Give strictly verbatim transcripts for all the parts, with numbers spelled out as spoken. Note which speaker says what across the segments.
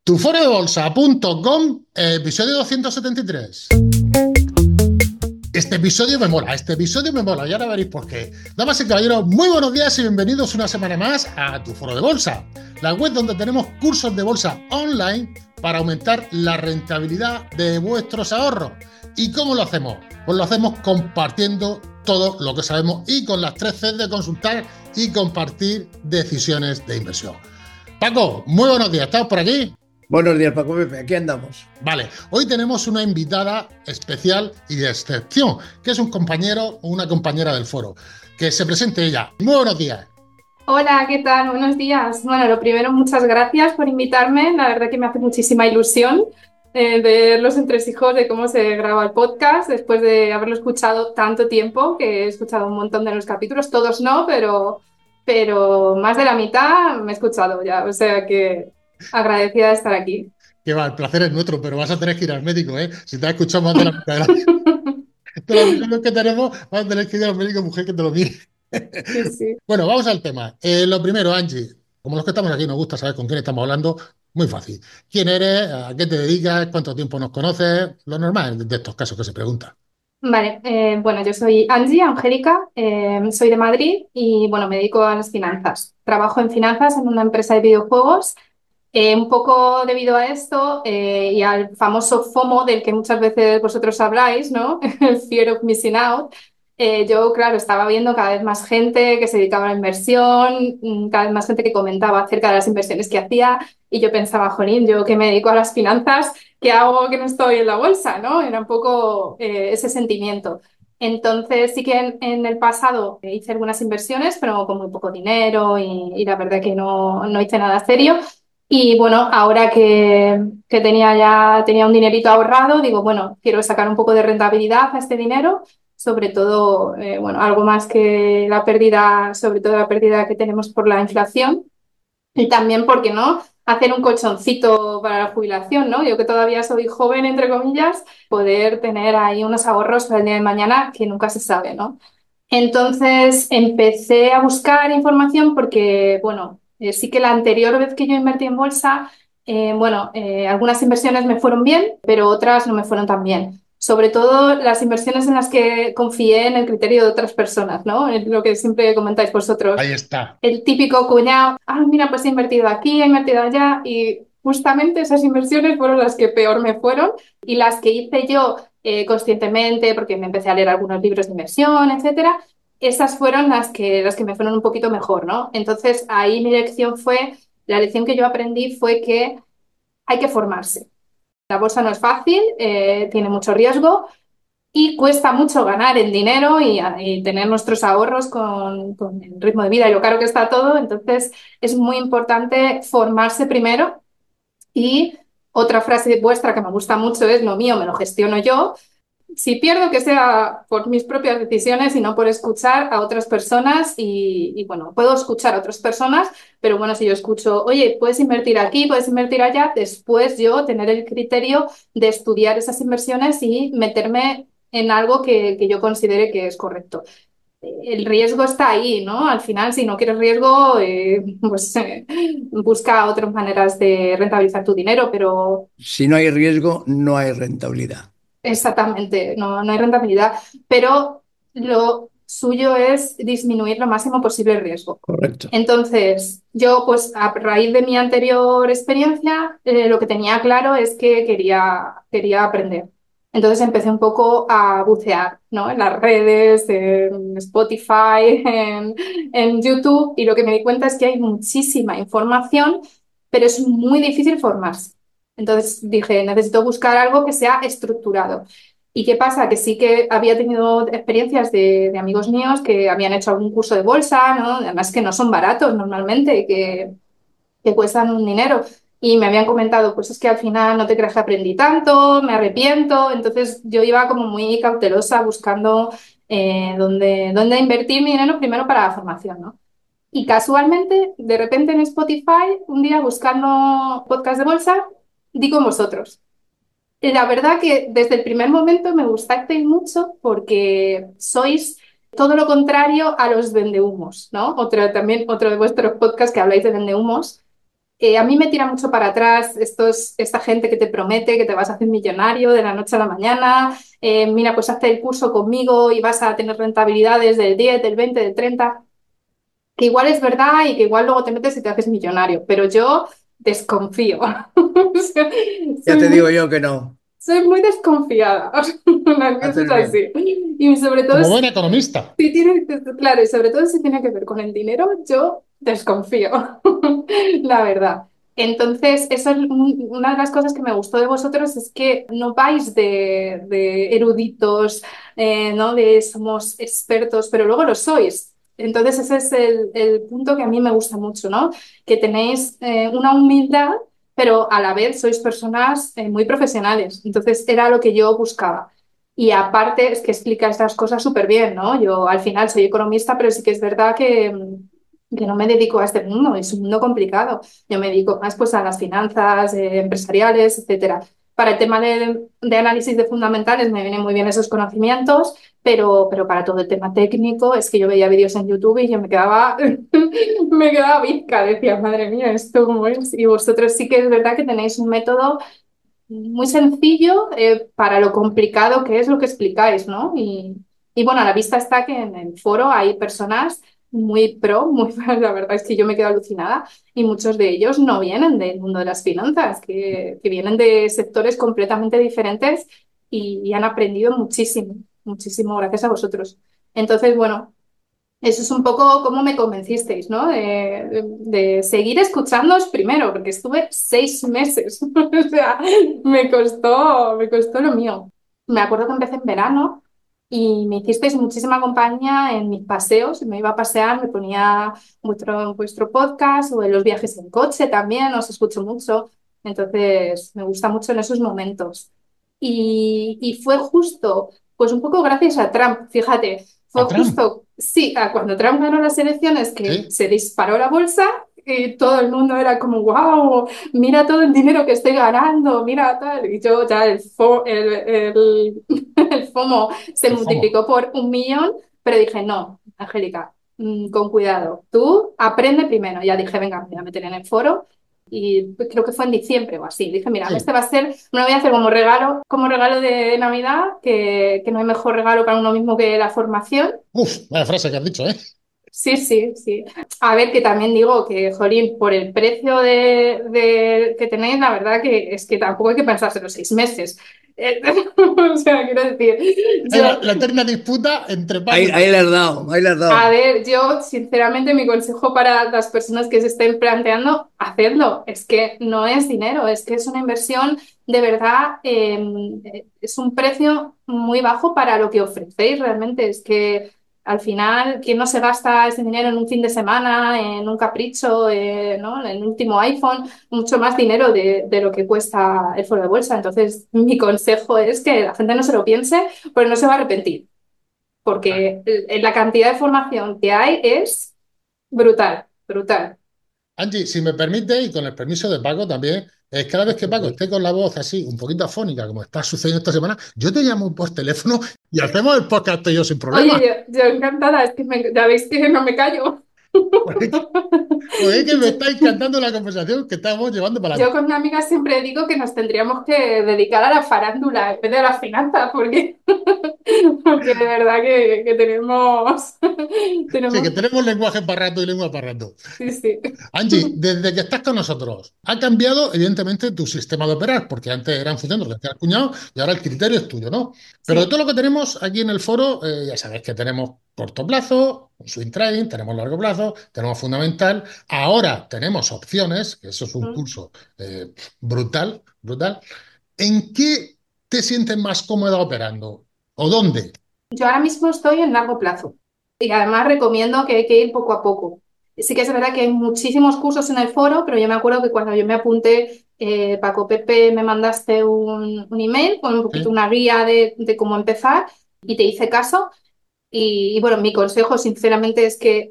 Speaker 1: tu foro de bolsa punto com, episodio doscientos setenta y tres. Este episodio me mola, este episodio me mola, y ahora veréis por qué. Damas y caballeros, muy buenos días y bienvenidos una semana más a Tu Foro de Bolsa, la web donde tenemos cursos de bolsa online para aumentar la rentabilidad de vuestros ahorros. ¿Y cómo lo hacemos? Pues lo hacemos compartiendo todo lo que sabemos y con las tres Cs de consultar y compartir decisiones de inversión. Paco, muy buenos días, ¿estamos por aquí?
Speaker 2: Buenos días, Paco Pepe, aquí andamos.
Speaker 1: Vale, hoy tenemos una invitada especial y de excepción, que es un compañero o una compañera del foro. Que se presente ella. Muy buenos días.
Speaker 3: Hola, ¿qué tal? Buenos días. Bueno, lo primero, muchas gracias por invitarme. La verdad que me hace muchísima ilusión eh, ver los entresijos de cómo se graba el podcast después de haberlo escuchado tanto tiempo, que he escuchado un montón de los capítulos, todos no, pero, pero más de la mitad me he escuchado ya, o sea que agradecida de estar aquí.
Speaker 1: Que va, el placer es nuestro, pero vas a tener que ir al médico, ¿eh? Si te has escuchado más de la mitad de, la, de los episodios que tenemos, vas a tener que ir al médico, mujer, que te lo mire.
Speaker 3: Sí, sí.
Speaker 1: Bueno, vamos al tema. Eh, lo primero, Angie, como los que estamos aquí nos gusta saber con quién estamos hablando, muy fácil. ¿Quién eres? ¿A qué te dedicas? ¿Cuánto tiempo nos conoces? Lo normal de estos casos que se pregunta.
Speaker 3: Vale, eh, bueno, yo soy Angie, Angélica, eh, soy de Madrid y bueno, me dedico a las finanzas. Trabajo en finanzas en una empresa de videojuegos. Eh, un poco debido a esto eh, y al famoso FOMO del que muchas veces vosotros habláis, ¿no? El Fear of Missing Out. Eh, yo, claro, estaba viendo cada vez más gente que se dedicaba a la inversión, mm, cada vez más gente que comentaba acerca de las inversiones que hacía y yo pensaba, jolín, yo que me dedico a las finanzas, ¿qué hago que no estoy en la bolsa, ¿no? Era un poco eh, ese sentimiento. Entonces sí que en, en el pasado hice algunas inversiones, pero con muy poco dinero y, y la verdad que no, no hice nada serio. Y bueno, ahora que, que tenía ya tenía un dinerito ahorrado, digo, bueno, quiero sacar un poco de rentabilidad a este dinero, sobre todo, eh, bueno, algo más que la pérdida, sobre todo la pérdida que tenemos por la inflación. Y también, ¿por qué no? Hacer un colchoncito para la jubilación, ¿no? Yo que todavía soy joven, entre comillas, poder tener ahí unos ahorros para el día de mañana que nunca se sabe, ¿no? Entonces empecé a buscar información porque, bueno, eh, sí que la anterior vez que yo invertí en bolsa, eh, bueno, eh, algunas inversiones me fueron bien, pero otras no me fueron tan bien. Sobre todo las inversiones en las que confié en el criterio de otras personas, ¿no? Es lo que siempre comentáis vosotros.
Speaker 1: Ahí está.
Speaker 3: El típico cuñado, ah, mira, pues he invertido aquí, he invertido allá, y justamente esas inversiones fueron las que peor me fueron y las que hice yo eh, conscientemente, porque me empecé a leer algunos libros de inversión, etcétera, esas fueron las que, las que me fueron un poquito mejor, ¿no? Entonces ahí mi lección fue, la lección que yo aprendí fue que hay que formarse. La bolsa no es fácil, eh, tiene mucho riesgo y cuesta mucho ganar el dinero y, y tener nuestros ahorros con, con el ritmo de vida y lo caro que está todo. Entonces es muy importante formarse primero y otra frase vuestra que me gusta mucho es: lo mío me lo gestiono yo. Si pierdo, que sea por mis propias decisiones y no por escuchar a otras personas. Y, y, bueno, puedo escuchar a otras personas, pero bueno, si yo escucho, oye, puedes invertir aquí, puedes invertir allá, después yo tener el criterio de estudiar esas inversiones y meterme en algo que, que yo considere que es correcto. El riesgo está ahí, ¿no? Al final, si no quieres riesgo, eh, pues eh, busca otras maneras de rentabilizar tu dinero, pero
Speaker 2: Si no hay riesgo, no hay rentabilidad.
Speaker 3: exactamente, no, no hay rentabilidad, pero lo suyo es disminuir lo máximo posible el riesgo.
Speaker 2: Correcto.
Speaker 3: Entonces, yo, pues a raíz de mi anterior experiencia, eh, lo que tenía claro es que quería, quería aprender. Entonces empecé un poco a bucear, ¿no? En las redes, en Spotify, en, en YouTube, y lo que me di cuenta es que hay muchísima información, pero es muy difícil formarse. Entonces dije, necesito buscar algo que sea estructurado. ¿Y qué pasa? Que sí que había tenido experiencias de, de amigos míos que habían hecho algún curso de bolsa, ¿no? Además que no son baratos normalmente, que, que cuestan un dinero. Y me habían comentado, pues es que al final no te creas que aprendí tanto, me arrepiento. Entonces yo iba como muy cautelosa buscando eh, dónde, dónde invertir mi dinero primero para la formación, ¿no? Y casualmente, de repente en Spotify, un día buscando podcast de bolsa, di con vosotros. La verdad que desde el primer momento me gustasteis mucho porque sois todo lo contrario a los vendehumos, ¿no? Otro, también otro de vuestros podcasts que habláis de vendehumos. Eh, a mí me tira mucho para atrás estos, esta gente que te promete que te vas a hacer millonario de la noche a la mañana. Eh, mira, pues hazte el curso conmigo y vas a tener rentabilidades del diez, del veinte, del treinta, que igual es verdad y que igual luego te metes y te haces millonario, pero yo desconfío. O sea,
Speaker 2: Ya
Speaker 3: soy
Speaker 2: te digo
Speaker 3: muy,
Speaker 2: yo que no.
Speaker 3: soy muy desconfiada. Las cosas
Speaker 2: Haces bien.
Speaker 3: así. Y sobre todo
Speaker 1: Como buen
Speaker 3: si
Speaker 1: economista.
Speaker 3: tiene, claro, y sobre todo si tiene que ver con el dinero, yo desconfío, la verdad. Entonces, eso es un- una de las cosas que me gustó de vosotros, es que no vais de, de eruditos, eh, ¿no? De somos expertos, pero luego lo sois. Entonces, ese es el, el punto que a mí me gusta mucho, ¿no? Que tenéis eh, una humildad, pero a la vez sois personas eh, muy profesionales. Entonces, era lo que yo buscaba. Y aparte es que explica estas cosas súper bien, ¿no? Yo al final soy economista, pero sí que es verdad que, mm, que no me dedico a este mundo, es un mundo complicado. Yo me dedico más pues a las finanzas eh, empresariales, etcétera. Para el tema de, de análisis de fundamentales me vienen muy bien esos conocimientos, pero, pero para todo el tema técnico es que yo veía vídeos en YouTube y yo me quedaba, me quedaba bizca, decía, madre mía, ¿esto cómo es? Y vosotros sí que es verdad que tenéis un método muy sencillo eh, para lo complicado que es lo que explicáis, ¿no? Y, y bueno, a la vista está que en el foro hay personas muy pro, muy, la verdad es que yo me quedo alucinada, y muchos de ellos no vienen del mundo de las finanzas, que, que vienen de sectores completamente diferentes y, y han aprendido muchísimo, muchísimo gracias a vosotros. Entonces, bueno, eso es un poco cómo me convencisteis, ¿no? De, de- de seguir escuchándoos primero, porque estuve seis meses. O sea, me costó, me costó lo mío. Me acuerdo que empecé en verano y me hicisteis muchísima compañía en mis paseos. Me iba a pasear, me ponía vuestro, vuestro podcast, o en los viajes en coche también, os escucho mucho. Entonces, me gusta mucho en esos momentos. Y, y fue justo, pues un poco gracias a Trump, fíjate. Fue
Speaker 1: A Trump.
Speaker 3: justo, sí, a cuando Trump ganó las elecciones, que
Speaker 1: Sí.
Speaker 3: se disparó la bolsa y todo el mundo era como, wow, mira todo el dinero que estoy ganando, mira tal. Y yo ya el, fo- el, el, el FOMO se
Speaker 1: El FOMO.
Speaker 3: multiplicó por un millón, pero dije, no, Angélica, mm, con cuidado, tú aprende primero. Ya dije, venga, me voy a meter en el foro. Y creo que fue en diciembre o así. Dije, mira, este
Speaker 1: Sí.
Speaker 3: va a ser, me lo voy a hacer como regalo, como regalo de Navidad, que, que no hay mejor regalo para uno mismo que la formación.
Speaker 1: Uf, vaya frase que has dicho, ¿eh?
Speaker 3: Sí, sí, sí. A ver, que también digo que, jolín, por el precio de, de- que tenéis, la verdad que es que tampoco hay que pensarse los seis meses. Eh, o sea, quiero decir,
Speaker 1: Es la,
Speaker 3: yo,
Speaker 1: la eterna disputa entre Paco
Speaker 2: Ahí,
Speaker 1: y
Speaker 2: ahí
Speaker 1: yo.
Speaker 2: le has dado, ahí le has
Speaker 3: a
Speaker 2: dado.
Speaker 3: ver, yo sinceramente mi consejo para las personas que se estén planteando, hacedlo. Es que no es dinero, es que es una inversión de verdad, eh, es un precio muy bajo para lo que ofrecéis realmente. Es que al final, ¿quién no se gasta ese dinero en un fin de semana, en un capricho, eh, ¿no? En el último iPhone? Mucho más dinero de, de lo que cuesta el foro de bolsa. Entonces, mi consejo es que la gente no se lo piense, porque no se va a arrepentir, porque el- la cantidad de formación que hay es brutal, brutal.
Speaker 1: Angie, si me permite, y con el permiso de Paco también, es cada vez que Paco esté con la voz así, un poquito afónica, como está sucediendo esta semana, yo te llamo por teléfono y hacemos el podcast tú y yo sin problema.
Speaker 3: Oye, yo, yo encantada, es que me- ya veis que no me callo.
Speaker 1: Porque, porque es que me está encantando la conversación que estamos llevando para
Speaker 3: Yo
Speaker 1: adelante.
Speaker 3: con mi amiga siempre digo que nos tendríamos que dedicar a la farándula en vez de a las finanzas, porque, porque de verdad que, que tenemos,
Speaker 1: Sí, que
Speaker 3: tenemos,
Speaker 1: tenemos lenguaje para rato y lengua para rato.
Speaker 3: sí, sí.
Speaker 1: Angie, desde que estás con nosotros, ha cambiado evidentemente tu sistema de operar, porque antes eran funciones lo que has cuñado y ahora el criterio es tuyo, ¿no? Pero de
Speaker 3: Sí.
Speaker 1: todo lo que tenemos aquí en el foro, eh, ya sabéis que tenemos corto plazo, swing trading, tenemos largo plazo, tenemos fundamental. Ahora tenemos opciones, que eso es un
Speaker 3: Mm.
Speaker 1: curso eh, brutal, brutal. ¿En qué te sientes más cómoda operando? ¿O dónde?
Speaker 3: Yo ahora mismo estoy en largo plazo y además recomiendo que hay que ir poco a poco. Sí que es verdad que hay muchísimos cursos en el foro, pero yo me acuerdo que cuando yo me apunté, eh, Paco Pepe, me mandaste un, un email con un poquito
Speaker 1: ¿Sí?
Speaker 3: una guía de, de cómo empezar y te hice caso. Y, y bueno, mi consejo sinceramente es que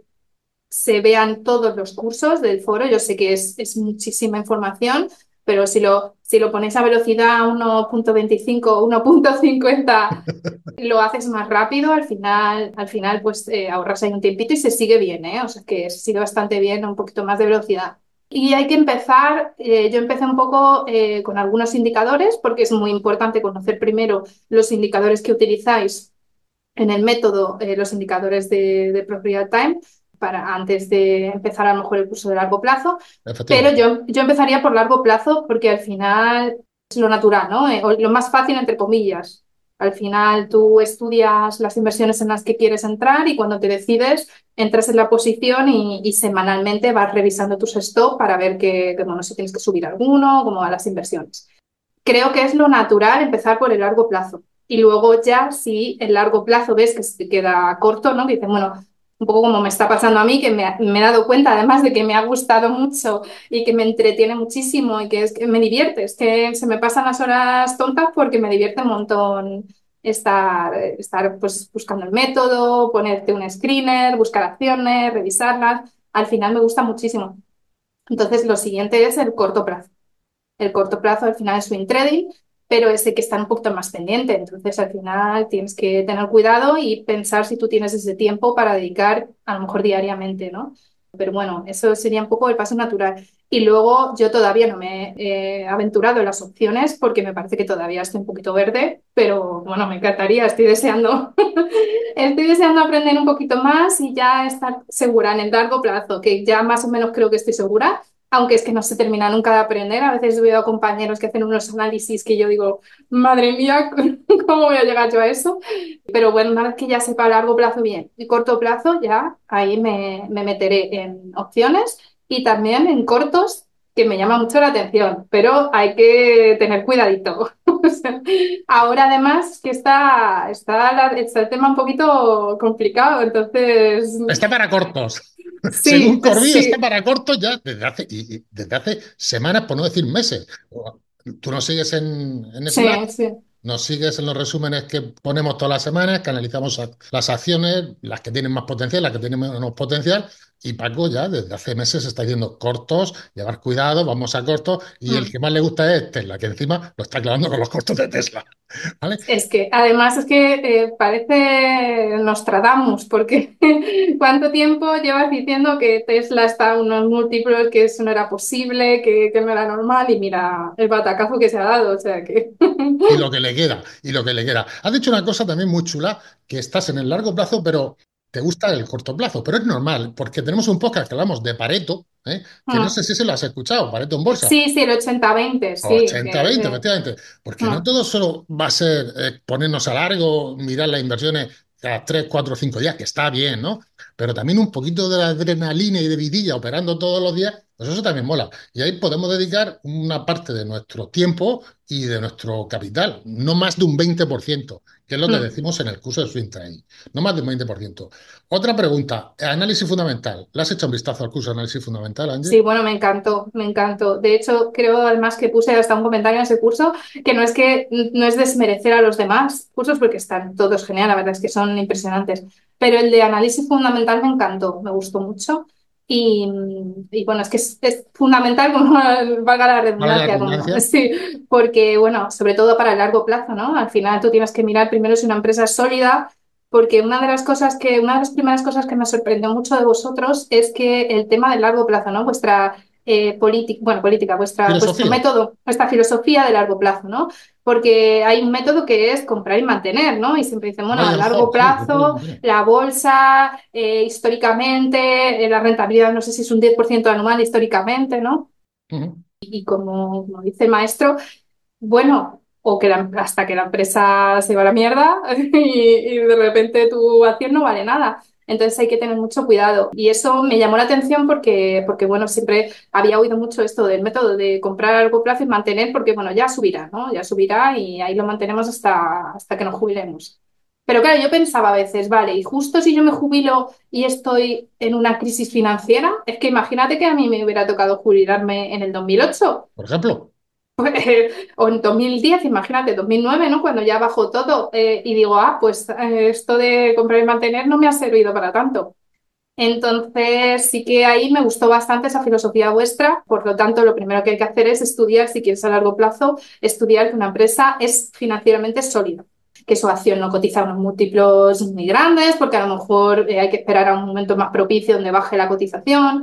Speaker 3: se vean todos los cursos del foro. Yo sé que es, es muchísima información, pero si lo, si lo pones a velocidad uno punto veinticinco o uno punto cincuenta, lo haces más rápido, al final, al final pues eh, ahorras ahí un tiempito y se sigue bien, ¿eh? O sea que se sigue bastante bien, un poquito más de velocidad. Y hay que empezar, eh, yo empecé un poco eh, con algunos indicadores, porque es muy importante conocer primero los indicadores que utilizáis en el método, eh, los indicadores de, de Proprial Time, para antes de empezar a lo mejor el curso de largo plazo. Pero
Speaker 1: Efectivamente.
Speaker 3: yo, yo empezaría por largo plazo porque al final es lo natural, ¿no? Eh, o lo más fácil, entre comillas. Al final tú estudias las inversiones en las que quieres entrar y cuando te decides entras en la posición y, y semanalmente vas revisando tus stop para ver que, que, bueno, si tienes que subir alguno, cómo van las inversiones. Creo que es lo natural empezar por el largo plazo. Y luego ya si el largo plazo ves que se te queda corto, ¿no? Que dices, bueno, un poco como me está pasando a mí, que me, me he dado cuenta además de que me ha gustado mucho y que me entretiene muchísimo y que, es, que me divierte. Es que se me pasan las horas tontas porque me divierte un montón estar, estar pues, buscando el método, ponerte un screener, buscar acciones, revisarlas. Al final me gusta muchísimo. Entonces lo siguiente es el corto plazo. El corto plazo al final es swing trading, pero ese que está un poquito más pendiente. Entonces al final tienes que tener cuidado y pensar si tú tienes ese tiempo para dedicar a lo mejor diariamente, ¿no? Pero bueno, eso sería un poco el paso natural. Y luego yo todavía no me he eh, aventurado en las opciones porque me parece que todavía estoy un poquito verde, pero bueno, me encantaría, estoy deseando, estoy deseando aprender un poquito más y ya estar segura en el largo plazo, que ya más o menos creo que estoy segura, aunque es que no se termina nunca de aprender. A veces veo a compañeros que hacen unos análisis que yo digo, madre mía, ¿cómo voy a llegar yo a eso? Pero bueno, una vez que ya sepa a largo plazo bien y corto plazo, ya ahí me, me meteré en opciones y también en cortos, que me llama mucho la atención, pero hay que tener cuidadito. O sea, ahora además que está, está, la- está el tema un poquito complicado, entonces
Speaker 1: Está para cortos. Según
Speaker 3: sí,
Speaker 1: Corby, está
Speaker 3: sí,
Speaker 1: para cortos ya desde hace, y, y desde hace semanas, por no decir meses. Tú nos sigues en, en Slack,
Speaker 3: sí, sí.
Speaker 1: nos sigues en los resúmenes que ponemos todas las semanas, que analizamos a- las acciones, las que tienen más potencial, las que tienen menos potencial. Y Paco ya desde hace meses está diciendo cortos, llevar cuidado, vamos a cortos. Y el
Speaker 3: Mm.
Speaker 1: que más le gusta es Tesla, que encima lo está clavando con los cortos de Tesla. ¿Vale?
Speaker 3: Es que además es que eh, parece Nostradamus, porque ¿cuánto tiempo llevas diciendo que Tesla está a unos múltiplos, que eso no era posible, que, que no era normal? Y mira el batacazo que se ha dado, o sea que...
Speaker 1: Y lo que le queda, y lo que le queda. Has dicho una cosa también muy chula, que estás en el largo plazo, pero te gusta el corto plazo. Pero es normal, porque tenemos un podcast que hablamos de Pareto, ¿eh? Que no sé
Speaker 3: Mm.
Speaker 1: si se lo has escuchado, Pareto en bolsa.
Speaker 3: Sí, sí, el ochenta veinte, sí.
Speaker 1: ochenta
Speaker 3: Que,
Speaker 1: veinte,
Speaker 3: eh,
Speaker 1: efectivamente. Porque no
Speaker 3: mm,
Speaker 1: todo solo va a ser eh, ponernos a largo, mirar las inversiones cada tres, cuatro, cinco días, que está bien, ¿no? Pero también un poquito de adrenalina y de vidilla operando todos los días, pues eso también mola. Y ahí podemos dedicar una parte de nuestro tiempo y de nuestro capital, no más de un veinte por ciento, que es lo que
Speaker 3: mm.
Speaker 1: decimos en el curso de Swing Trading, no más de un veinte por ciento. Otra pregunta, análisis fundamental. ¿Le has hecho un vistazo al curso de análisis fundamental, Angie?
Speaker 3: Sí, bueno, me encantó, me encantó. De hecho, creo además que puse hasta un comentario en ese curso que no es que no es desmerecer a los demás cursos porque están todos genial, la verdad es que son impresionantes. Pero el de análisis fundamental me encantó, me gustó mucho. Y, y bueno, es que es, es fundamental, como valga la
Speaker 1: Valga la
Speaker 3: redundancia, como
Speaker 1: redundancia.
Speaker 3: sí, porque bueno, sobre todo para el largo plazo, ¿no? Al final tú tienes que mirar primero si una empresa es sólida porque una de las cosas que, una de las primeras cosas que me sorprendió mucho de vosotros es que el tema del largo plazo, ¿no? Vuestra eh, política, bueno, política, vuestra, vuestro
Speaker 1: Filosofía.
Speaker 3: método, vuestra filosofía de largo plazo, ¿no? Porque hay un método que es comprar y mantener, ¿no? Y siempre dicen, bueno,
Speaker 1: Buy
Speaker 3: a
Speaker 1: and
Speaker 3: largo
Speaker 1: hold, sí, comprar y
Speaker 3: plazo,
Speaker 1: mantener.
Speaker 3: la bolsa, eh, históricamente, eh, la rentabilidad, no sé si es un diez por ciento anual históricamente, ¿no?
Speaker 1: Ujú.
Speaker 3: Y como, como dice el maestro, bueno, o que la- hasta que la empresa se va a la mierda y, y de repente tu acción no vale nada. Entonces hay que tener mucho cuidado. Y eso me llamó la atención porque, porque, bueno, siempre había oído mucho esto del método de comprar a largo plazo y mantener, porque, bueno, ya subirá, ¿no? Ya subirá y ahí lo mantenemos hasta, hasta que nos jubilemos. Pero claro, yo pensaba a veces, vale, y justo si yo me jubilo y estoy en una crisis financiera, es que imagínate que a mí me hubiera tocado jubilarme en el dos mil ocho.
Speaker 1: Por ejemplo.
Speaker 3: O en dos mil diez, imagínate, dos mil nueve, ¿no? Cuando ya bajó todo eh, y digo, ah, pues eh, esto de comprar y mantener no me ha servido para tanto. Entonces, sí que ahí me gustó bastante esa filosofía vuestra. Por lo tanto, lo primero que hay que hacer es estudiar, si quieres a largo plazo, estudiar que una empresa es financieramente sólida, que su acción no cotiza unos múltiplos muy grandes, porque a lo mejor eh, hay que esperar a un momento más propicio donde baje la cotización.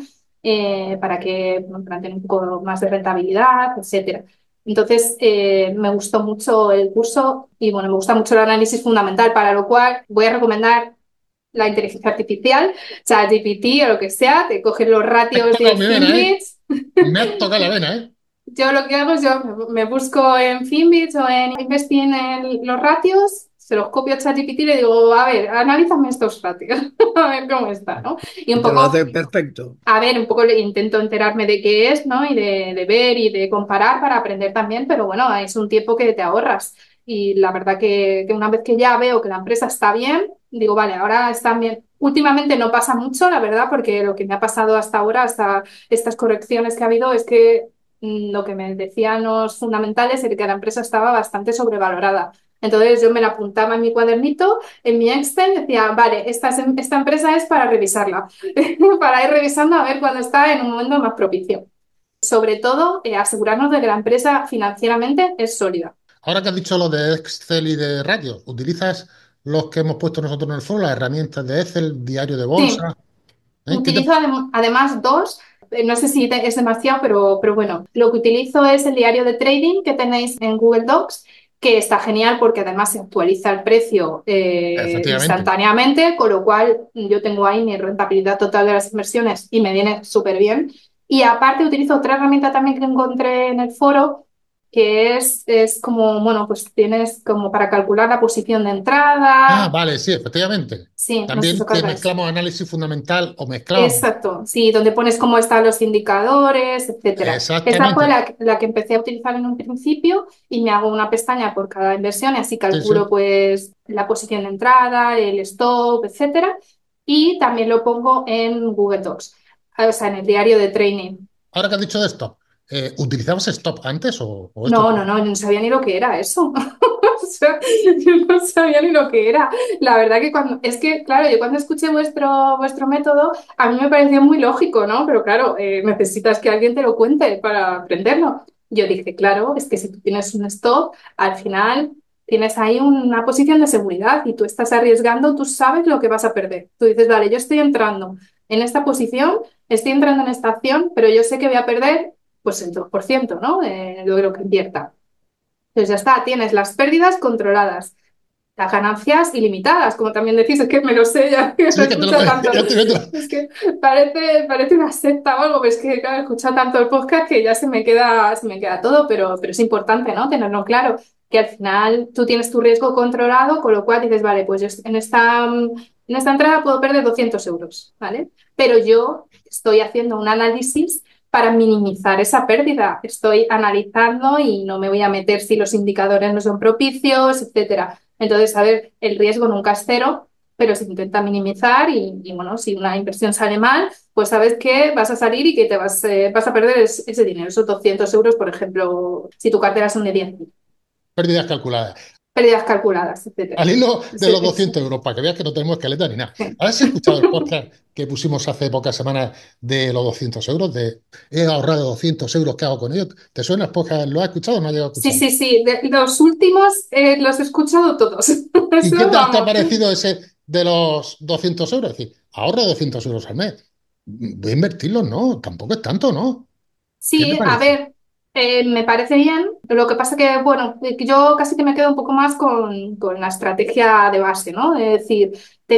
Speaker 3: eh, para que bueno, para tener un poco más de rentabilidad, etcétera. Entonces, eh, me gustó mucho el curso y bueno, me gusta mucho el análisis fundamental, para lo cual voy a recomendar la inteligencia artificial, ChatGPT o lo que sea, te coges los
Speaker 1: Has
Speaker 3: ratios de
Speaker 1: tocado mi vena, ¿eh?
Speaker 3: Finbits.
Speaker 1: Me has tocado la vena, ¿eh?
Speaker 3: Yo lo que hago es yo me me busco en Finbits o en Investing en los ratios, se los copio a ChatGPT y le digo, a ver, analízame estos ratios, a ver cómo está, ¿no? Y
Speaker 2: Y
Speaker 3: un
Speaker 2: te lo
Speaker 3: poco
Speaker 2: hace perfecto.
Speaker 3: a ver, un poco le intento enterarme de qué es, ¿no? Y de, de ver y de comparar para aprender también, pero bueno, es un tiempo que te ahorras. Y la verdad que, que una vez que ya veo que la empresa está bien, digo, vale, ahora están bien. Últimamente no pasa mucho, la verdad, porque lo que me ha pasado hasta ahora, hasta estas correcciones que ha habido, es que mm, lo que me decían los fundamentales es que la empresa estaba bastante sobrevalorada. Entonces yo me la apuntaba en mi cuadernito, en mi Excel, decía, vale, esta, es- esta empresa es para revisarla. Para ir revisando a ver cuándo está en un momento más propicio. Sobre todo, eh, asegurarnos de que la empresa financieramente es sólida.
Speaker 1: Ahora que has dicho lo de Excel y de ratios, ¿utilizas los que hemos puesto nosotros en el foro, las herramientas de Excel, diario de
Speaker 3: Sí,
Speaker 1: bolsa? ¿Eh? ¿Qué te...
Speaker 3: utilizo adem- además dos, eh, no sé si te- es demasiado, pero, pero bueno, lo que utilizo es el diario de trading que tenéis en Google Docs, que está genial porque además se actualiza el precio eh,
Speaker 1: Efectivamente.
Speaker 3: instantáneamente, con lo cual yo tengo ahí mi rentabilidad total de las inversiones y me viene súper bien. Y aparte utilizo otra herramienta también que encontré en el foro, que es, es como, bueno, pues tienes como para calcular la posición de
Speaker 1: Ah,
Speaker 3: entrada.
Speaker 1: vale, sí, efectivamente.
Speaker 3: Sí, no sé si
Speaker 1: También
Speaker 3: os
Speaker 1: que
Speaker 3: acordáis.
Speaker 1: mezclamos análisis fundamental o mezclábamos.
Speaker 3: Exacto, sí, donde pones cómo están los indicadores, etcétera. Esta fue
Speaker 1: Exactamente.
Speaker 3: la, la que empecé a utilizar en un principio y me hago una pestaña por cada inversión y así
Speaker 1: Sí,
Speaker 3: calculo
Speaker 1: sí.
Speaker 3: pues la posición de entrada, el stop, etcétera. Y también lo pongo en Google Docs, o sea, en el diario de training.
Speaker 1: Ahora que has dicho de stop, eh, ¿utilizabas stop antes o, o esto?
Speaker 3: No, no, no, yo no sabía ni lo que era eso. O sea, yo no sabía ni lo que era. La verdad que cuando, es que, claro, yo cuando escuché vuestro, vuestro método, a mí me pareció muy lógico, ¿no? Pero claro, eh, necesitas que alguien te lo cuente para aprenderlo. Yo dije, claro, es que si tú tienes un stop, al final tienes ahí una posición de seguridad y tú estás arriesgando, tú sabes lo que vas a perder. Tú dices, vale, yo estoy entrando en esta posición, estoy entrando en esta acción, pero yo sé que voy a perder pues el dos por ciento, ¿no? De lo, de lo que invierta. Entonces ya está, tienes las pérdidas controladas, las ganancias ilimitadas, como también decís, es que me lo sé, ya que lo
Speaker 1: Sí,
Speaker 3: he
Speaker 1: que te lo,
Speaker 3: escuchado tanto.
Speaker 1: ya estoy viendo.
Speaker 3: Es que parece, parece una secta o algo, pero es que claro, he escuchado tanto el podcast que ya se me queda, se me queda todo, pero, pero es importante, ¿no? Tenerlo claro, que al final tú tienes tu riesgo controlado, con lo cual dices, vale, pues yo en esta, en esta entrada puedo perder doscientos euros, ¿vale? Pero yo estoy haciendo un análisis para minimizar esa pérdida. Estoy analizando y no me voy a meter si los indicadores no son propicios, etcétera. Entonces, a ver, el riesgo nunca es cero, pero se intenta minimizar y, y, bueno, si una inversión sale mal, pues sabes que vas a salir y que te vas, eh, vas a perder es- ese dinero, esos doscientos euros, por ejemplo, si tu cartera son de diez mil.
Speaker 1: Pérdidas calculadas.
Speaker 3: Pérdidas calculadas, etcétera.
Speaker 1: Al hilo de
Speaker 3: Sí,
Speaker 1: los
Speaker 3: sí,
Speaker 1: doscientos euros, para que veas que no tenemos escaleta ni nada.
Speaker 3: sí.
Speaker 1: ¿Has escuchado el podcast que pusimos hace pocas semanas de los doscientos euros? De he ahorrado doscientos euros, ¿qué hago con ellos? ¿Te suena el podcast? ¿Lo has escuchado o no has llegado a
Speaker 3: Sí,
Speaker 1: escucharlo?
Speaker 3: sí, sí. De- los últimos eh, los he escuchado todos.
Speaker 1: ¿Y qué
Speaker 3: Eso,
Speaker 1: tal te ha
Speaker 3: vamos.
Speaker 1: parecido ese de los doscientos euros? Es decir, ahorro doscientos euros al mes. Voy a invertirlos, no, tampoco es tanto, ¿no? ¿Qué te
Speaker 3: Sí, a
Speaker 1: parece?
Speaker 3: ver, eh, me parece bien. Lo que pasa que, bueno, eh, que yo casi que me quedo un poco más con, con la estrategia de base, ¿no? Es decir,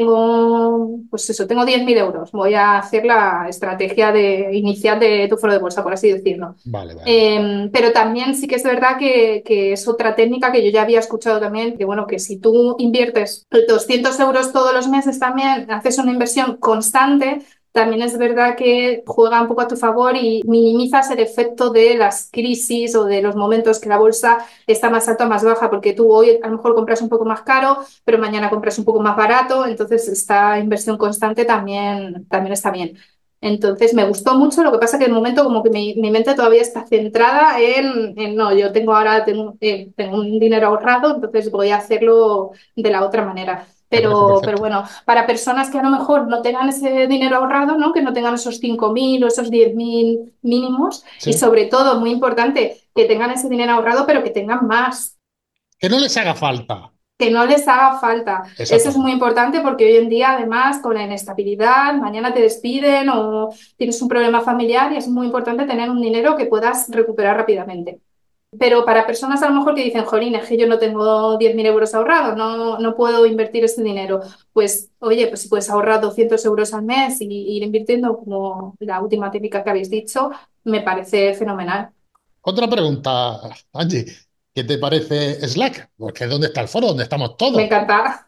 Speaker 3: tengo, pues eso, tengo diez mil euros. Voy a hacer la estrategia de, inicial de tu foro de bolsa, por así decirlo.
Speaker 1: Vale, vale, vale.
Speaker 3: Eh, pero también sí que es verdad que, que es otra técnica que yo ya había escuchado también, que bueno, que si tú inviertes doscientos euros todos los meses también, haces una inversión constante, también es verdad que juega un poco a tu favor y minimizas el efecto de las crisis o de los momentos que la bolsa está más alta o más baja, porque tú hoy a lo mejor compras un poco más caro, pero mañana compras un poco más barato, entonces esta inversión constante también, también está bien. Entonces me gustó mucho, lo que pasa que en el momento como que mi, mi mente todavía está centrada en, en, no, yo tengo ahora tengo, eh, tengo un dinero ahorrado, entonces voy a hacerlo de la otra manera.
Speaker 1: Me parece
Speaker 3: Pero, pero
Speaker 1: perfecto.
Speaker 3: bueno, para personas que a lo mejor no tengan ese dinero ahorrado, ¿no? Que no tengan esos cinco mil o esos diez mil mínimos y
Speaker 1: Sí.
Speaker 3: sobre todo, muy importante, que tengan ese dinero ahorrado, pero que tengan más.
Speaker 1: Que no les haga falta.
Speaker 3: que no les haga falta. Eso es muy
Speaker 1: Exactamente.
Speaker 3: importante porque hoy en día, además, con la inestabilidad, mañana te despiden o tienes un problema familiar y es muy importante tener un dinero que puedas recuperar rápidamente. Pero para personas a lo mejor que dicen, jolín, es que yo no tengo diez mil euros ahorrados, no, no puedo invertir ese dinero. Pues, oye, pues si puedes ahorrar doscientos euros al mes y y ir invirtiendo como la última típica que habéis dicho, me parece fenomenal.
Speaker 1: Otra pregunta, Angie. ¿Qué te parece Slack? Porque es donde está el foro, donde estamos
Speaker 3: Me
Speaker 1: todos.
Speaker 3: encanta.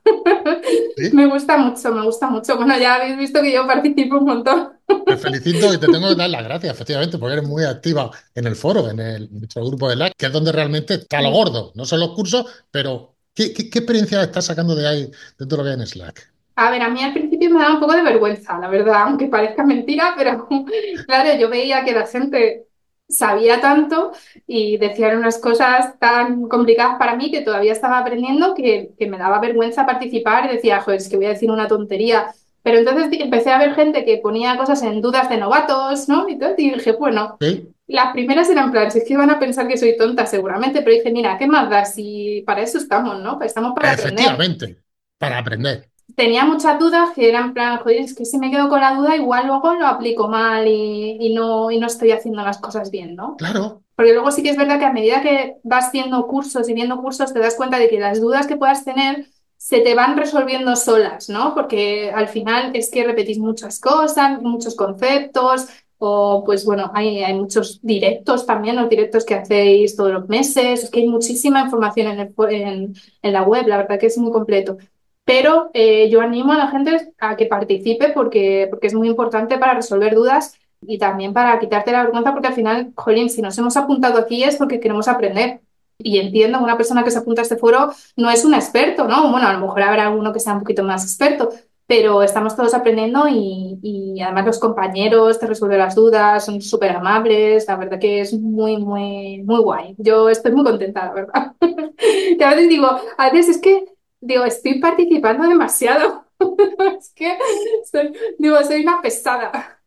Speaker 1: ¿Sí?
Speaker 3: Me gusta mucho, me gusta mucho. Bueno, ya habéis visto que yo participo un montón.
Speaker 1: Te felicito y te tengo que dar las gracias, efectivamente, porque eres muy activa en el foro, en el, nuestro grupo de Slack, que es donde realmente está lo
Speaker 3: Sí.
Speaker 1: gordo. No son los cursos, pero ¿qué, qué, qué experiencia estás sacando de ahí, de todo lo que hay en Slack?
Speaker 3: A ver, a mí al principio me daba un poco de vergüenza, la verdad, aunque parezca mentira, pero claro, yo veía que la gente sabía tanto y decían unas cosas tan complicadas para mí que todavía estaba aprendiendo que, que me daba vergüenza participar y decía, joder, es que voy a decir una tontería. Pero entonces di- empecé a ver gente que ponía cosas en dudas de novatos, ¿no? Y, todo, y dije, bueno,
Speaker 1: ¿Sí?
Speaker 3: las primeras eran en plan, si es que van a pensar que soy tonta seguramente, pero dije, mira, ¿qué más da? Si para eso estamos, ¿no? Estamos para aprender.
Speaker 1: Efectivamente, para aprender.
Speaker 3: Tenía muchas dudas que eran en plan, joder, es que si me quedo con la duda, igual luego lo aplico mal y, y no, y no estoy haciendo las cosas bien, ¿no?
Speaker 1: Claro,
Speaker 3: Porque luego sí que es verdad que a medida que vas haciendo cursos y viendo cursos, te das cuenta de que las dudas que puedas tener se te van resolviendo solas, ¿no? Porque al final es que repetís muchas cosas, muchos conceptos, o pues bueno, hay, hay muchos directos también, los directos que hacéis todos los meses, es que hay muchísima información en, el en, en la web, la verdad que es muy completo. Pero eh, yo animo a la gente a que participe porque, porque es muy importante para resolver dudas y también para quitarte la vergüenza, porque al final, jolín, si nos hemos apuntado aquí es porque queremos aprender. Y entiendo que una persona que se apunta a este foro no es un experto, ¿no? Bueno, a lo mejor habrá alguno que sea un poquito más experto, pero estamos todos aprendiendo y, y además los compañeros te resuelven las dudas, son súper amables, la verdad que es muy, muy, muy guay. Yo estoy muy contenta, la verdad. Que a veces digo, a veces es que, digo, estoy participando demasiado. Es que soy, digo, soy una pesada.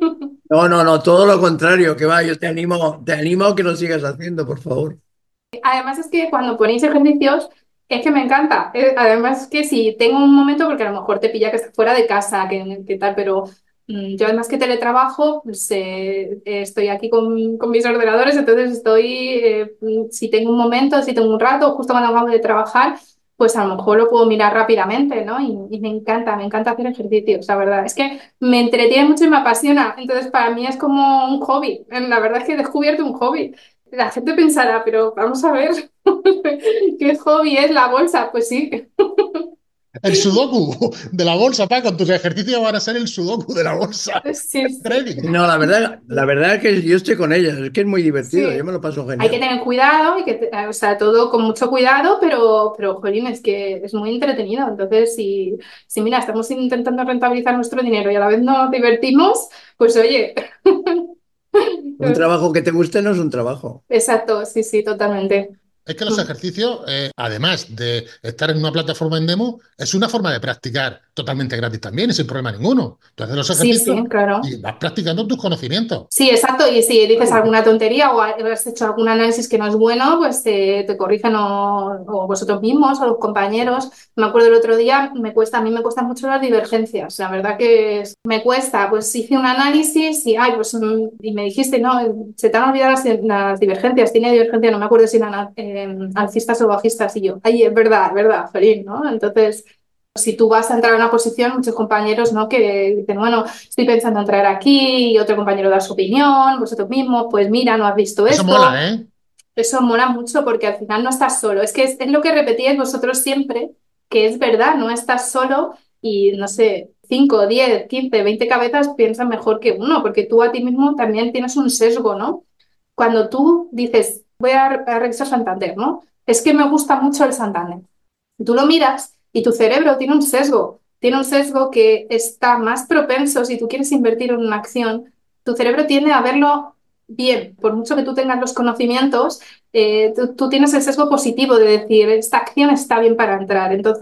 Speaker 2: No, no, no, todo lo contrario, que va, yo te animo, te animo a que lo sigas haciendo, por favor.
Speaker 3: Además es que cuando ponéis ejercicios, es que me encanta. Eh, Además es que si tengo un momento, porque a lo mejor te pilla que estás fuera de casa, que, que tal, pero mm, yo además que teletrabajo, pues eh, eh, estoy aquí con, con mis ordenadores, entonces estoy, eh, mm, si tengo un momento, si tengo un rato, justo cuando acabo de trabajar, pues a lo mejor lo puedo mirar rápidamente, ¿no? Y, y me encanta, me encanta hacer ejercicios, la verdad. Es que me entretiene mucho y me apasiona, entonces para mí es como un hobby. La verdad es que he descubierto un hobby. La gente pensará, pero vamos a ver, ¿qué hobby es la bolsa? Pues sí,
Speaker 1: el sudoku de la bolsa, Paco, tus ejercicios van a ser el sudoku de la bolsa.
Speaker 3: sí, sí.
Speaker 1: Trading.
Speaker 2: No, la verdad, la verdad es que yo estoy con ellas, es que es muy divertido, yo
Speaker 3: Sí.
Speaker 2: me lo paso
Speaker 3: Hay que
Speaker 2: genial.
Speaker 3: tener cuidado, y que, te- o sea, todo con mucho cuidado, pero, pero, jolín, es que es muy entretenido. Entonces, si, si mira, estamos intentando rentabilizar nuestro dinero y a la vez nos divertimos, pues oye,
Speaker 2: Un trabajo que te guste no es un trabajo.
Speaker 3: exacto, sí, sí, totalmente.
Speaker 1: Es que los
Speaker 3: Mm.
Speaker 1: ejercicios, eh, además de estar en una plataforma en demo, es una forma de practicar totalmente gratis también y sin problema ninguno. Tú haces los
Speaker 3: Sí, sí,
Speaker 1: ejercicios
Speaker 3: claro.
Speaker 1: y vas practicando tus conocimientos.
Speaker 3: Sí, exacto. Y si dices
Speaker 2: Claro.
Speaker 3: alguna tontería o has hecho algún análisis que no es bueno, pues te, te corrigen o, o vosotros mismos o los compañeros. Me acuerdo el otro día, me cuesta, a mí me cuestan mucho las divergencias. La verdad que es- me cuesta. Pues hice un análisis y, ay, pues, mm, y me dijiste, no, se te han olvidado las, las divergencias. Tiene divergencia, no me acuerdo si eran eh, alcistas o bajistas. Y yo, ay, es verdad, es verdad, feliz, ¿no? Entonces, si tú vas a entrar a una posición, muchos compañeros, ¿no? Que dicen, bueno, estoy pensando en entrar aquí y otro compañero da su opinión, vosotros mismos, pues mira, no has visto
Speaker 1: Eso
Speaker 3: esto.
Speaker 1: mola, ¿eh?
Speaker 3: Eso mola mucho porque al final no estás solo. Es que es, es lo que repetíais vosotros siempre, que es verdad, no estás solo y no sé, cinco diez quince veinte cabezas piensan mejor que uno, porque tú a ti mismo también tienes un sesgo, ¿no? Cuando tú dices, voy a, a revisar Santander, ¿no? Es que me gusta mucho el Santander. Tú lo miras y tu cerebro tiene un sesgo, tiene un sesgo que está más propenso, si tú quieres invertir en una acción, tu cerebro tiende a verlo bien, por mucho que tú tengas los conocimientos, eh, tú, tú tienes el sesgo positivo de decir, esta acción está bien para entrar. Entonces,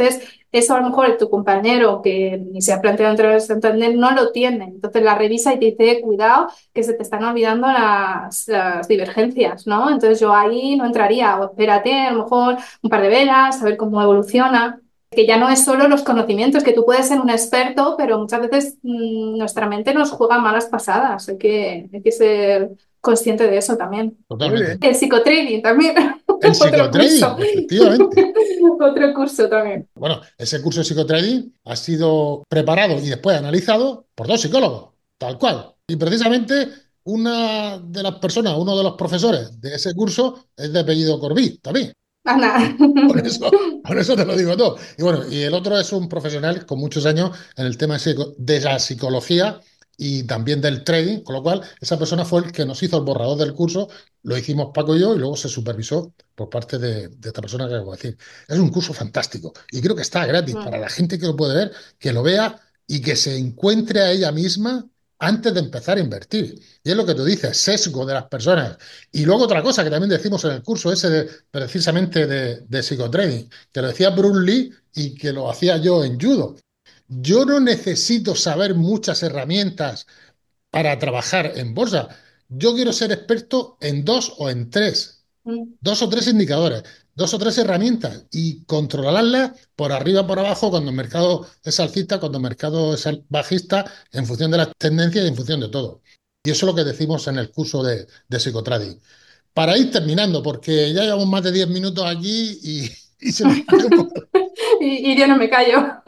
Speaker 3: eso a lo mejor tu compañero que ni se ha planteado entrar en Santander no lo tiene. Entonces la revisa y te dice, cuidado, que se te están olvidando las, las divergencias, ¿no? Entonces yo ahí no entraría, o espérate a lo mejor un par de velas, a ver cómo evoluciona. Que ya no es solo los conocimientos, que tú puedes ser un experto, pero muchas veces mmm, nuestra mente nos juega malas pasadas. Hay que, hay que ser consciente de eso también.
Speaker 2: Muy
Speaker 1: Totalmente.
Speaker 2: bien.
Speaker 3: El psicotrading también,
Speaker 1: El
Speaker 3: otro curso.
Speaker 1: psicotrading, efectivamente.
Speaker 3: Otro curso también.
Speaker 1: Bueno, ese curso de psicotrading ha sido preparado y después analizado por dos psicólogos, tal cual. Y precisamente una de las personas, uno de los profesores de ese curso es de apellido Corbí, también.
Speaker 3: Anda.
Speaker 1: Por eso, por eso te lo digo todo. Y bueno, y el otro es un profesional con muchos años en el tema de psico- de la psicología y también del trading, con lo cual esa persona fue el que nos hizo el borrador del curso, lo hicimos Paco y yo, y luego se supervisó por parte de, de esta persona que acabo de decir. Es un curso fantástico y creo que está gratis para la gente que lo puede ver, que lo vea y que se encuentre a ella misma antes de empezar a invertir. Y es lo que tú dices, sesgo de las personas. Y luego otra cosa que también decimos en el curso ese de, precisamente de, de psicotrading, que lo decía Bruce Lee y que lo hacía yo en judo. Yo no necesito saber muchas herramientas para trabajar en bolsa. Yo quiero ser experto en dos o en tres, dos o tres indicadores, dos o tres herramientas y controlarlas por arriba, por abajo, cuando el mercado es alcista, cuando el mercado es bajista, en función de las tendencias y en función de todo. Y eso es lo que decimos en el curso de, de psicotrading. Para ir terminando, porque ya llevamos más de diez minutos aquí y, y se nos hace un poco.
Speaker 3: y, y yo no me callo.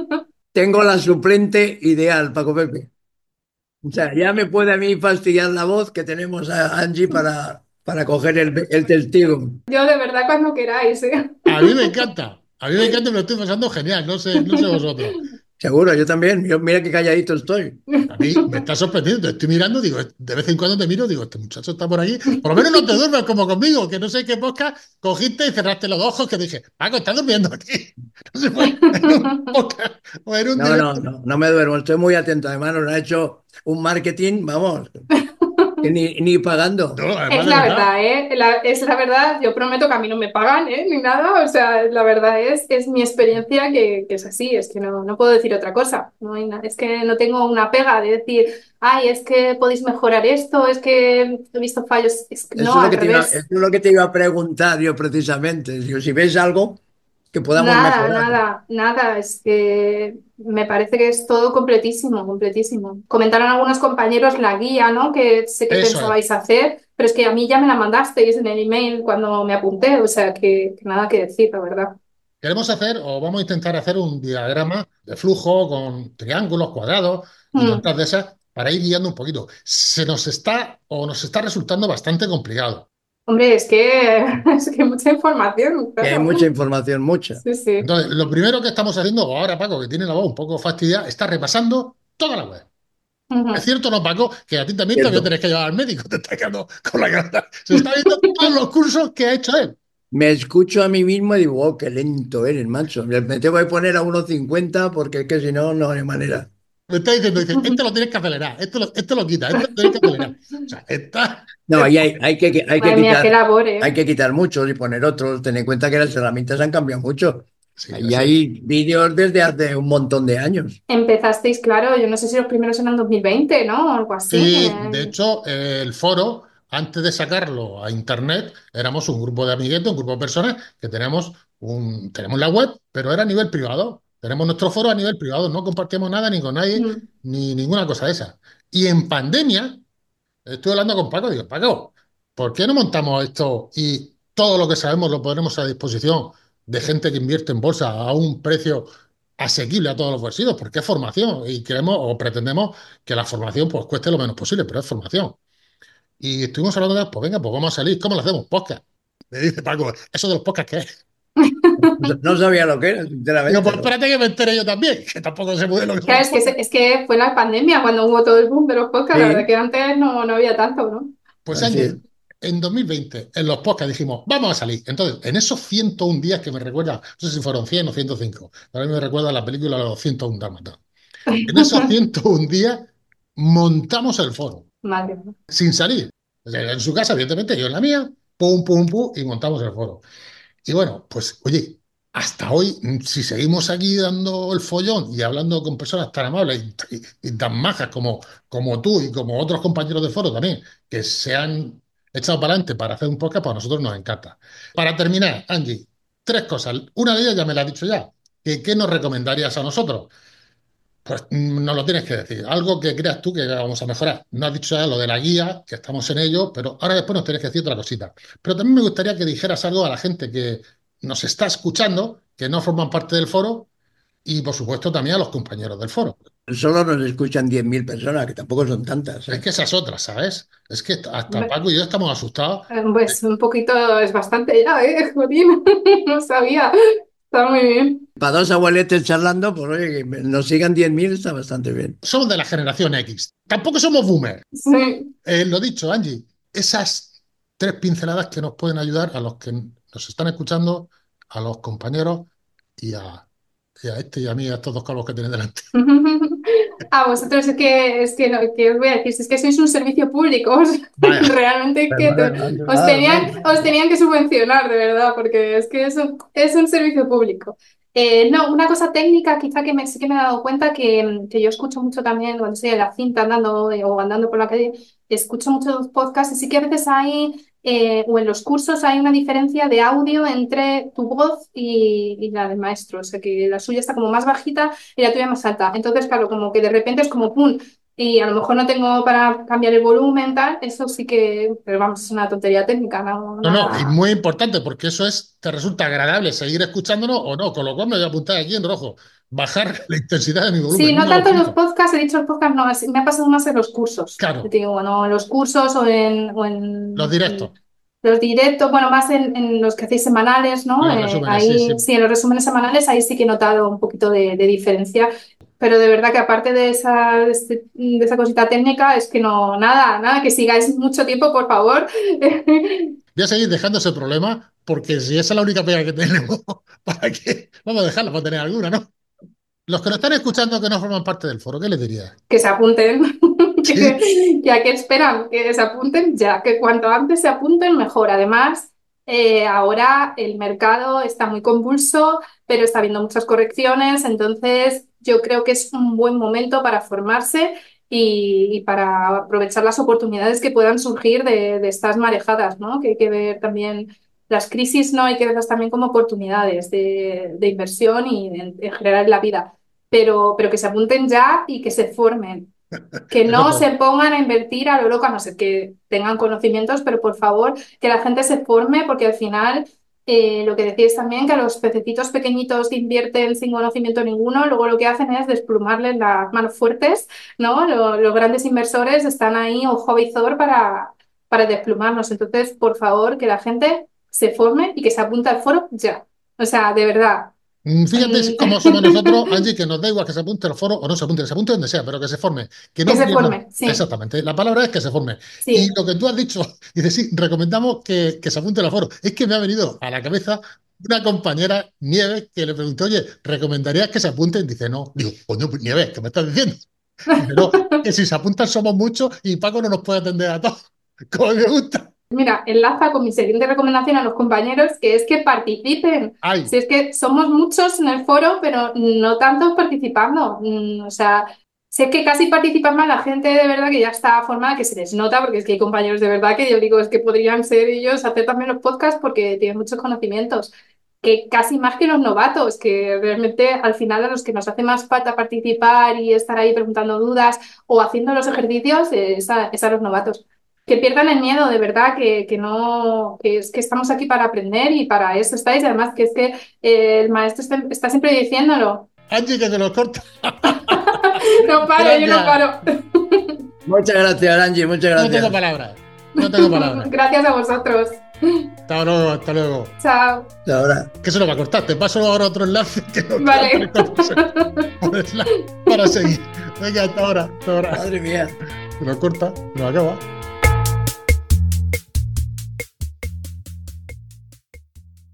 Speaker 2: Tengo la suplente ideal, Paco Pepe. O sea, ya me puede a mí fastidiar la voz que tenemos a Angie para, para coger el, el testigo.
Speaker 3: Yo de verdad cuando queráis, ¿eh?
Speaker 1: A mí me encanta, a mí me encanta y me lo estoy pasando genial, no sé, no sé vosotros.
Speaker 2: Seguro, yo también. Yo, mira qué calladito estoy.
Speaker 1: A mí me está sorprendiendo, te estoy mirando, digo, de vez en cuando te miro, digo, este muchacho está por aquí, por lo menos no te duermes como conmigo, que no sé qué podcast cogiste y cerraste los ojos, que dije, Paco, estás durmiendo aquí. No se fue en un podcast o en un
Speaker 2: No, no,
Speaker 1: directo.
Speaker 2: no, no me duermo. Estoy muy atento. Además, nos ha hecho un marketing, vamos, que ni, ni pagando.
Speaker 1: No, además
Speaker 3: Es
Speaker 1: de
Speaker 3: la
Speaker 1: verdad.
Speaker 3: verdad, ¿eh? La- es la verdad, yo prometo que a mí no me pagan, ¿eh? Ni nada, o sea, la verdad es, es mi experiencia que, que es así, es que no, no puedo decir otra cosa, no hay na- es que no tengo una pega de decir, ay, es que podéis mejorar esto, es que he visto fallos, es que
Speaker 2: Eso
Speaker 3: no,
Speaker 2: es lo
Speaker 3: al
Speaker 2: que te iba, eso
Speaker 3: revés.
Speaker 2: es lo que te iba a preguntar yo precisamente. Digo, si ves algo que podamos
Speaker 3: Nada,
Speaker 2: mejorar.
Speaker 3: nada, nada, es que me parece que es todo completísimo, completísimo. Comentaron algunos compañeros la guía, ¿no? Que sé que
Speaker 1: Eso es.
Speaker 3: pensabais hacer, pero es que a mí ya me la mandasteis en el email cuando me apunté, o sea que, que nada que decir, la verdad.
Speaker 1: Queremos hacer, o vamos a intentar hacer un diagrama de flujo con triángulos, cuadrados y
Speaker 3: Mm.
Speaker 1: tontas de esas para ir guiando un poquito. Se nos está o nos está resultando bastante complicado.
Speaker 3: Hombre, es que es que mucha información,
Speaker 2: Que hay
Speaker 3: claro.
Speaker 2: mucha información, mucha.
Speaker 3: Sí, sí.
Speaker 1: Entonces, lo primero que estamos haciendo, ahora Paco, que tiene la voz un poco fastidiada, está repasando toda la web. ¿Es
Speaker 3: Ujú.
Speaker 1: cierto, no, Paco? Que a ti también te voy a
Speaker 2: Cierto.
Speaker 1: tener que llevar al médico, te está quedando con la cara. Se está viendo todos los cursos que ha hecho él.
Speaker 2: Me escucho a mí mismo y digo, oh, qué lento eres, macho. Me me tengo que poner a uno cincuenta porque es que si no, no hay manera.
Speaker 1: Me está diciendo, dice, este lo tienes que acelerar, este lo, este lo quita, este lo tienes que acelerar. O sea, está.
Speaker 2: No, ahí hay, hay que, hay que
Speaker 3: Madre mía, qué
Speaker 2: quitar,
Speaker 3: labor,
Speaker 2: hay
Speaker 3: ¿eh?
Speaker 2: que quitar muchos y poner otros. Ten en cuenta que las herramientas han cambiado mucho.
Speaker 1: Sí,
Speaker 2: Y
Speaker 1: así es.
Speaker 2: hay vídeos desde hace un montón de años.
Speaker 3: Empezasteis, claro, yo no sé si los primeros eran dos mil veinte, ¿no? O algo así.
Speaker 1: Sí, de
Speaker 3: eh.
Speaker 1: hecho, eh, el foro, antes de sacarlo a internet, éramos un grupo de amiguetes, un grupo de personas que tenemos, un, tenemos la web, pero era a nivel privado. Tenemos nuestro foro a nivel privado, no compartimos nada ni con nadie,
Speaker 3: Mm.
Speaker 1: ni ninguna cosa de esa. Y en pandemia, estuve hablando con Paco, digo, Paco, ¿por qué no montamos esto y todo lo que sabemos lo ponemos a disposición de gente que invierte en bolsa a un precio asequible a todos los bolsillos? Porque es formación y queremos o pretendemos que la formación pues cueste lo menos posible, pero es formación. Y estuvimos hablando de, pues venga, pues vamos a salir, ¿cómo lo hacemos? Podcast. Me dice Paco, ¿eso de los podcasts qué es?
Speaker 2: No sabía lo que era,
Speaker 1: Digo,
Speaker 2: sinceramente.
Speaker 1: pues
Speaker 2: ¿No?
Speaker 1: espérate que me entere yo también, que tampoco sé muy bien lo que son
Speaker 3: Claro,
Speaker 1: los
Speaker 3: es que,
Speaker 1: podcasts.
Speaker 3: es que fue la pandemia cuando hubo todo el boom de los podcasts. La verdad
Speaker 2: Sí,
Speaker 3: que antes no, no había tanto, ¿no?
Speaker 1: Pues
Speaker 2: así es.
Speaker 1: Angie, en dos mil veinte, en los podcasts dijimos, vamos a salir. Entonces, en esos ciento un días que me recuerda, no sé si fueron cien o ciento cinco, pero a mí me recuerda la película Los ciento uno Dálmatas. En esos ciento un días montamos el foro,
Speaker 3: Madre mía.
Speaker 1: sin salir. O sea, en su casa, evidentemente, yo en la mía, pum, pum, pum, y montamos el foro. Y bueno, pues oye, hasta hoy, si seguimos aquí dando el follón y hablando con personas tan amables y, y- y tan majas como, como tú y como otros compañeros de foro también, que se han echado para adelante para hacer un podcast, pues a nosotros nos encanta. Para terminar, Angie, tres cosas. Una de ellas ya me la has dicho ya. ¿Qué, qué nos recomendarías a nosotros? Pues mm, nos lo tienes que decir. Algo que creas tú que vamos a mejorar. No has dicho ya lo de la guía, que estamos en ello, pero ahora después nos tienes que decir otra cosita. Pero también me gustaría que dijeras algo a la gente que nos está escuchando, que no forman parte del foro, y por supuesto también a los compañeros del foro.
Speaker 2: Solo nos escuchan diez mil personas, que tampoco son tantas,
Speaker 1: Es
Speaker 2: ¿eh?
Speaker 1: que esa es otra, ¿sabes? Es que hasta
Speaker 3: Hombre,
Speaker 1: Paco y yo estamos asustados.
Speaker 3: eh, Pues un poquito es bastante ya, ¿eh? Jolín, no sabía. Está muy bien.
Speaker 2: Para dos abueletes charlando, pues oye, que nos sigan diez mil está bastante bien.
Speaker 1: Somos de la generación X. Tampoco somos boomers.
Speaker 3: Sí.
Speaker 1: Eh, lo dicho, Angie, esas tres pinceladas que nos pueden ayudar a los que nos están escuchando, a los compañeros y a, y a este y a mí, a estos dos calvos que tienen delante.
Speaker 3: A vosotros es que, es que, no, que os voy a decir, si es que sois un servicio público, o sea,
Speaker 1: Vaya,
Speaker 3: realmente que te-
Speaker 2: Perdona,
Speaker 3: os
Speaker 2: ah,
Speaker 3: tenían, os tenían que subvencionar, de verdad, porque es que es un, es un servicio público. Eh, no, una cosa técnica quizá que me, sí que me he dado cuenta que, que yo escucho mucho también cuando estoy en la cinta andando eh, o andando por la calle, escucho muchos podcasts y sí que a veces hay, eh, o en los cursos hay una diferencia de audio entre tu voz y, y la del maestro, o sea que la suya está como más bajita y la tuya más alta. Entonces, claro, como que de repente es como pum, y a lo mejor no tengo para cambiar el volumen, tal, eso sí que, pero vamos, es una tontería técnica, no,
Speaker 1: no, no, y
Speaker 3: nada.
Speaker 1: muy importante porque eso es, te resulta agradable seguir escuchándonos o no, con lo cual me voy a apuntar aquí en rojo, bajar la intensidad de mi
Speaker 3: Sí,
Speaker 1: volumen,
Speaker 3: no
Speaker 1: uno o
Speaker 3: tanto en los
Speaker 1: cinco.
Speaker 3: podcasts, he dicho el podcast, no, es- me ha pasado más en los cursos. Yo
Speaker 1: Claro,
Speaker 3: te digo, bueno, en los cursos o en, o
Speaker 1: los
Speaker 3: en
Speaker 1: directos,
Speaker 3: los directos, bueno, más en, en los que hacéis semanales, ¿no?
Speaker 1: los
Speaker 3: Eh,
Speaker 1: resúmenes, sí,
Speaker 3: ahí,
Speaker 1: sí.
Speaker 3: sí, en los resúmenes semanales, ahí sí que he notado un poquito de, de diferencia. Pero de verdad que aparte de esa, de, este- de esa cosita técnica, es que no, nada, nada, que sigáis mucho tiempo, por favor.
Speaker 1: Voy a seguir dejando ese problema porque si esa es la única pega que tenemos, ¿para qué? Vamos a dejarla para tener alguna, ¿no? Los que nos están escuchando que no forman parte del foro, ¿qué les dirías?
Speaker 3: Que se apunten,
Speaker 1: Sí,
Speaker 3: que, que a qué esperan, que se apunten ya, que cuanto antes se apunten mejor. Además, eh, ahora el mercado está muy convulso, pero está habiendo muchas correcciones, entonces yo creo que es un buen momento para formarse y, y para aprovechar las oportunidades que puedan surgir de, de estas marejadas, ¿no? Que hay que ver también las crisis, ¿no? Hay que verlas también como oportunidades de, de inversión y en, en general en la vida pero, pero que se apunten ya y que se formen, que
Speaker 1: es
Speaker 3: no se
Speaker 1: verdad.
Speaker 3: pongan a invertir a lo loco, a no ser que tengan conocimientos, pero por favor, que la gente se forme, porque al final, eh, lo que decíais también, que a los pececitos pequeñitos que invierten sin conocimiento ninguno, luego lo que hacen es desplumarles las manos fuertes, ¿no? Lo- los grandes inversores están ahí, ojo avizor, para, para desplumarnos. Entonces, por favor, que la gente se forme y que se apunte al foro ya. O sea, de verdad.
Speaker 1: Mm, Fíjate
Speaker 3: Mm,
Speaker 1: cómo somos nosotros, Angie, que nos da igual que se apunte al foro o no se apunte, que se apunte donde sea, pero que se forme, que
Speaker 3: que
Speaker 1: no
Speaker 3: se
Speaker 1: pierdan.
Speaker 3: forme, sí,
Speaker 1: Exactamente, la palabra es que se forme. Y
Speaker 3: sí.
Speaker 1: lo que tú has dicho, dices, sí, recomendamos que, que se apunte al foro. Es que me ha venido a la cabeza una compañera, Nieves, que le pregunté, oye, ¿recomendarías que se apunten? Dice, no. Digo, coño, pues, Nieves, ¿qué me estás diciendo? Dice, no, que si se apuntan somos muchos y Paco no nos puede atender a todos. Como me gusta.
Speaker 3: Mira, enlaza con mi siguiente recomendación a los compañeros, que es que participen.
Speaker 1: Ay,
Speaker 3: Si es que somos muchos en el foro, pero no tantos participando. Mm, O sea, sé que casi participa más la gente de verdad que ya está formada, que se les nota, porque es que hay compañeros de verdad que yo digo, es que podrían ser ellos hacer también los podcasts porque tienen muchos conocimientos. Que casi más que los novatos, que realmente al final a los que nos hace más falta participar y estar ahí preguntando dudas o haciendo los ejercicios, eh, es a, es a los novatos. Que pierdan el miedo, de verdad, que, que no, que es que estamos aquí para aprender y para eso estáis. Además, que es que eh, el maestro está, está siempre diciéndolo.
Speaker 1: Angie, que te lo corta.
Speaker 3: No paro, yo no
Speaker 1: Gracias.
Speaker 3: paro.
Speaker 2: Muchas gracias, Angie, muchas
Speaker 1: No tengo
Speaker 2: gracias.
Speaker 1: palabras. No tengo palabras.
Speaker 3: Gracias a vosotros.
Speaker 1: Hasta luego, hasta luego.
Speaker 3: Chao.
Speaker 2: Hasta ahora.
Speaker 1: Que se lo va a cortar. Te paso ahora otro enlace que no
Speaker 3: Vale.
Speaker 1: para seguir. Venga, hasta ahora, hasta ahora.
Speaker 2: Madre mía.
Speaker 1: Se lo corta, lo acaba.